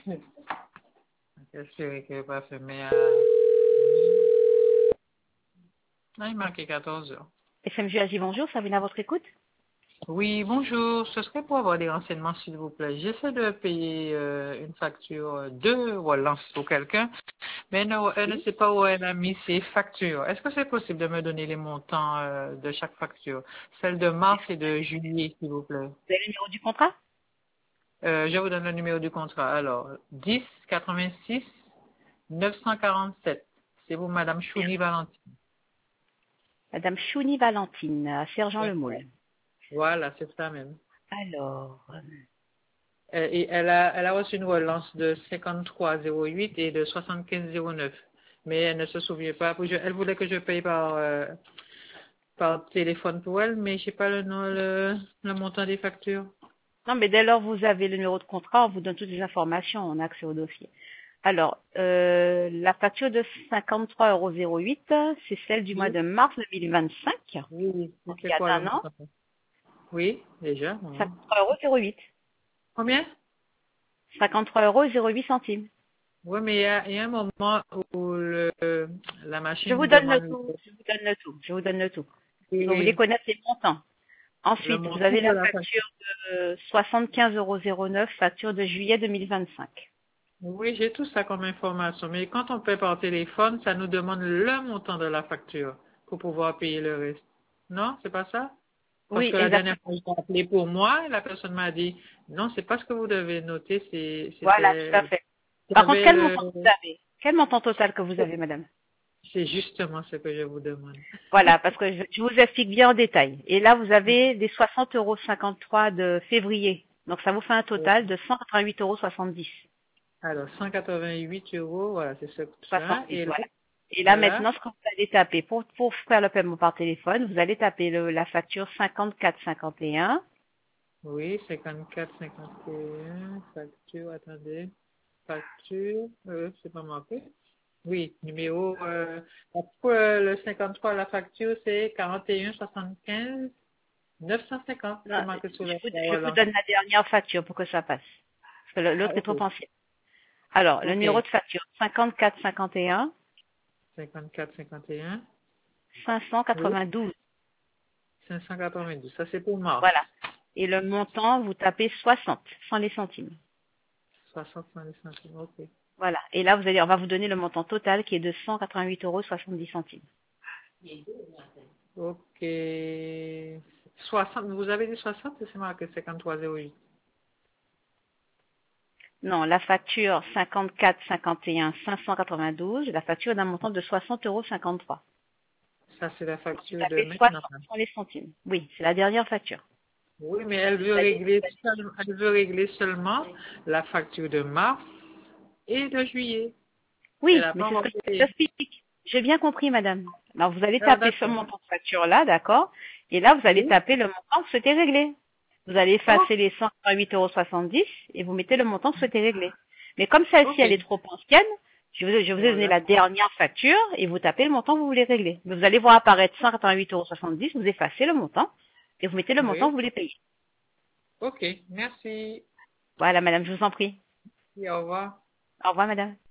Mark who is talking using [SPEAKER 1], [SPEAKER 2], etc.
[SPEAKER 1] J'espère qu'elle n'est pas fermée à... Ah, il manquait 14 heures.
[SPEAKER 2] FMJ Asie, bonjour, Sabine à votre écoute.
[SPEAKER 1] Oui, bonjour. Ce serait pour avoir des renseignements, s'il vous plaît. J'essaie de payer une facture de relance pour quelqu'un, mais elle ne sait pas où elle a mis ses factures. Est-ce que c'est possible de me donner les montants de chaque facture? Celle de mars et de juillet, s'il vous plaît.
[SPEAKER 2] Vous avez le numéro du contrat?
[SPEAKER 1] Je vous donne le numéro du contrat. Alors, 10 86 947. C'est vous, Madame Chouni Valentine.
[SPEAKER 2] Madame Chouni Valentine, à Sergent-le-Moule.
[SPEAKER 1] Voilà, c'est ça même.
[SPEAKER 2] Alors,
[SPEAKER 1] Et elle a reçu une relance de 53,08 et de 75,09. Mais elle ne se souvient pas. Elle voulait que je paye par téléphone pour elle, mais je sais pas le montant des factures.
[SPEAKER 2] non, mais dès lors vous avez le numéro de contrat, on vous donne toutes les informations, on a accès au dossier. Alors, la facture de 53,08 €, c'est celle du mois
[SPEAKER 1] Oui,
[SPEAKER 2] de mars 2025.
[SPEAKER 1] oui.
[SPEAKER 2] Donc, il
[SPEAKER 1] C'est
[SPEAKER 2] y a
[SPEAKER 1] quoi le
[SPEAKER 2] un an,
[SPEAKER 1] montant? Oui, déjà. Oui.
[SPEAKER 2] 53,08 €.
[SPEAKER 1] Combien?
[SPEAKER 2] 53,08 €.
[SPEAKER 1] Oui, mais il y a un moment où la
[SPEAKER 2] Je vous
[SPEAKER 1] machine
[SPEAKER 2] donne le
[SPEAKER 1] demande
[SPEAKER 2] tout, je vous donne le tout, je vous donne le tout. Si vous voulez
[SPEAKER 1] le,
[SPEAKER 2] connaître les montants.
[SPEAKER 1] le
[SPEAKER 2] Ensuite, vous
[SPEAKER 1] montant
[SPEAKER 2] avez
[SPEAKER 1] de
[SPEAKER 2] la
[SPEAKER 1] la facture.
[SPEAKER 2] facture de 75,09 €, facture de juillet 2025.
[SPEAKER 1] Oui, j'ai tout ça comme information, mais quand on paie par téléphone, ça nous demande le montant de la facture pour pouvoir payer le reste. Non, c'est pas ça? Parce
[SPEAKER 2] Oui,
[SPEAKER 1] que la dernière fois,
[SPEAKER 2] exactement.
[SPEAKER 1] j'ai appelé pour moi, et la personne m'a dit, non, c'est pas ce que vous devez noter,
[SPEAKER 2] Voilà, tout à fait.
[SPEAKER 1] il y
[SPEAKER 2] Par contre,
[SPEAKER 1] avait
[SPEAKER 2] quel montant vous avez? Quel montant total que vous avez, madame?
[SPEAKER 1] c'est justement ce que je vous demande.
[SPEAKER 2] Voilà, parce que je vous explique bien en détail. Et là, vous avez des 60,53 € de février. Donc, ça vous fait un total de 188,70 €.
[SPEAKER 1] Alors, 188 €, voilà, c'est ça.
[SPEAKER 2] 70,
[SPEAKER 1] Et là,
[SPEAKER 2] voilà. Et là,
[SPEAKER 1] voilà,
[SPEAKER 2] maintenant, ce que vous allez taper, pour faire le paiement par téléphone, vous allez taper la facture 54,51.
[SPEAKER 1] oui, 54,51, facture, attendez, facture, c'est pas marqué. Oui, numéro, pour le 53, la facture, c'est 41,75, 950, c'est
[SPEAKER 2] Non,
[SPEAKER 1] marqué sur
[SPEAKER 2] je
[SPEAKER 1] la
[SPEAKER 2] vous
[SPEAKER 1] relance.
[SPEAKER 2] donne la dernière facture pour que ça passe. Parce que
[SPEAKER 1] Ah,
[SPEAKER 2] l'autre est
[SPEAKER 1] ok,
[SPEAKER 2] trop ancien. Alors, le
[SPEAKER 1] ok,
[SPEAKER 2] numéro de facture, 54,51,
[SPEAKER 1] 54,51, oui,
[SPEAKER 2] 592.
[SPEAKER 1] 592, ça c'est pour mars,
[SPEAKER 2] Voilà. Et le montant, vous tapez 60, sans les centimes.
[SPEAKER 1] 60 centimes, ok.
[SPEAKER 2] Voilà. Et là, on va vous donner le montant total qui est de 188,70 €.
[SPEAKER 1] Ok, 60, vous avez dit 60, c'est marqué 53,08.
[SPEAKER 2] Non, la facture 54,51, 592, la facture est d'un montant de 60,53 €.
[SPEAKER 1] Ça c'est la
[SPEAKER 2] Donc, vous
[SPEAKER 1] facture de
[SPEAKER 2] tapez
[SPEAKER 1] maintenant.
[SPEAKER 2] 60 sans les centimes. Oui, c'est la dernière facture.
[SPEAKER 1] Oui, mais elle veut régler seulement la facture de mars et de juillet. Elle
[SPEAKER 2] Oui,
[SPEAKER 1] n'a
[SPEAKER 2] mais
[SPEAKER 1] pas
[SPEAKER 2] c'est ce
[SPEAKER 1] encore
[SPEAKER 2] que je vous
[SPEAKER 1] payé.
[SPEAKER 2] explique. J'ai bien compris, madame. Alors, vous allez
[SPEAKER 1] Ah,
[SPEAKER 2] taper ce
[SPEAKER 1] d'accord.
[SPEAKER 2] montant de facture-là, d'accord? Et là, vous allez
[SPEAKER 1] Oui.
[SPEAKER 2] taper le montant que vous souhaitez régler. Vous allez
[SPEAKER 1] Oh,
[SPEAKER 2] effacer les 188,70 € et vous mettez le montant que vous souhaitez régler. Mais comme celle-ci,
[SPEAKER 1] ok.
[SPEAKER 2] elle est trop ancienne, je vous ai donné
[SPEAKER 1] Voilà.
[SPEAKER 2] la dernière facture et vous tapez le montant que vous voulez régler. Mais vous allez voir apparaître 188,70 €, vous effacez le montant et vous mettez le montant que
[SPEAKER 1] Oui.
[SPEAKER 2] vous voulez payer.
[SPEAKER 1] Ok. Merci.
[SPEAKER 2] Voilà, madame, je vous en prie.
[SPEAKER 1] Et au revoir.
[SPEAKER 2] Au revoir, madame.